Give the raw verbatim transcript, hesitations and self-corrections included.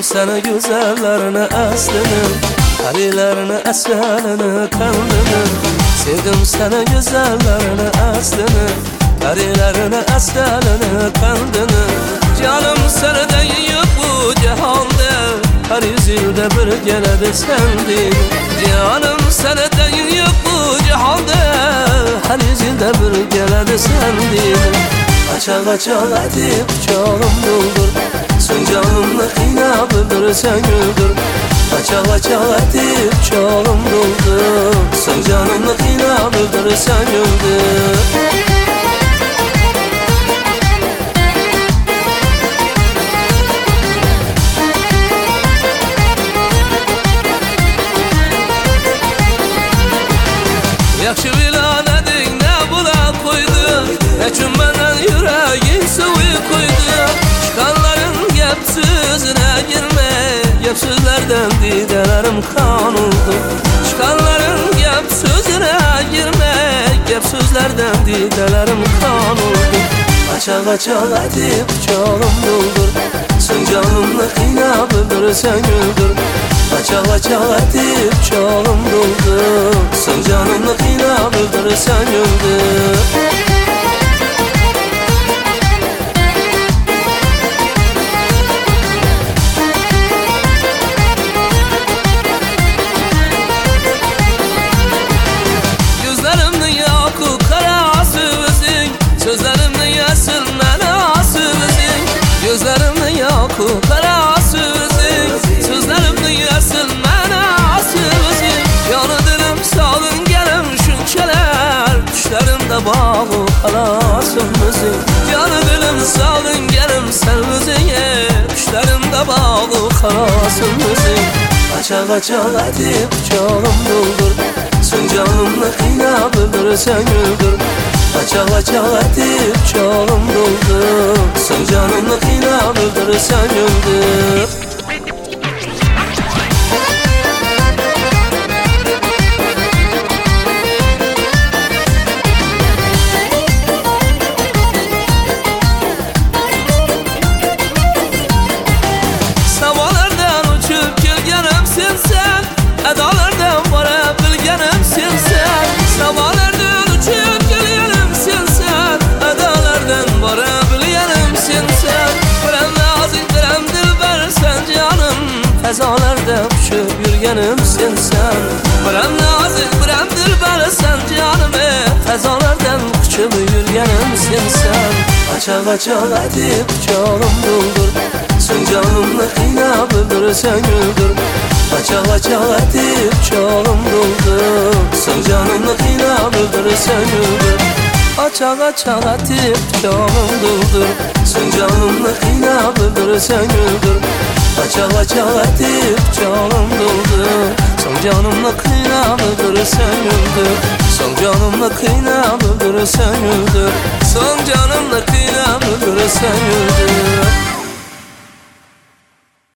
sana güzellerini aslını, harilerini aslanını kanını. Sevdim sana güzellerini aslını, harilerini aslanını kanını. Canım senden yok bu cihanda, her yüzyılda bir geledi sendin. Canım senden yok bu cihanda, her yüzyılda bir geledi sendin. Açak açak edip çağım doldur, sen canımla kıyna bildir sen güldür. Açak açak edip çağım doldur, sen canımla kıyna bildir sen güldür. Yaxşı bilan edin ne bula koydu, neçün benden yüreği suyu koydu. Çıkanların gep sözüne girme, gep sözlerden didelerim kan oldu. Çıkanların gep sözüne girme, gep sözlerden didelerim kan oldu. Açak açak edip çağım doldur, sen canımla kıyna bildir sen güldür. Açak açak edip çağım doldur, sen canımla kıyna bildir sen güldür. Gözlerimden yakıp kara sözün, sözlerimden yesin mena sözün. Gözlerimden yakıp kara sözün, sözlerimden yesin mena sözün. Yanı dilim salın gelin şunçeler, düşlerimde bağlı kalasın müzik. Yanı dilim salın gelin sen müziğe, düşlerimde bağlı kalasın müzik. Açak açak edip çağım doldur, sen canımla kıyna bildir sen güldür. Açak açak edip çağım doldur, sen canımla kıyna bildir sen güldür. Samalardan uçup gelgenimsin sen, edalardan varabilgenimsin sen. Samalardan uçup gelgenimsin sen, edalardan varabilgenimsin sen. Birem nazik birem dilber sen canım, fezalarda uçup yürgenimsin sen. Birem nazik birem dilber sen canım, fezalardan uçup yürgenimsin sen. Açak açak edip çağım doldur, sen canımla kıyna bildir sen güldür. Açak açak edip çağım doldur, sen canımla kıyna bildir sen güldür. Açak açak edip çağım doldur, sen canımla kıyna bildir sen güldür. Açak açak edip çağım doldur, sen canımla kıyna bildir sen güldür. Sen canımla kıyna bildir sen güldür, sen canımla kıyna bildir sen güldür.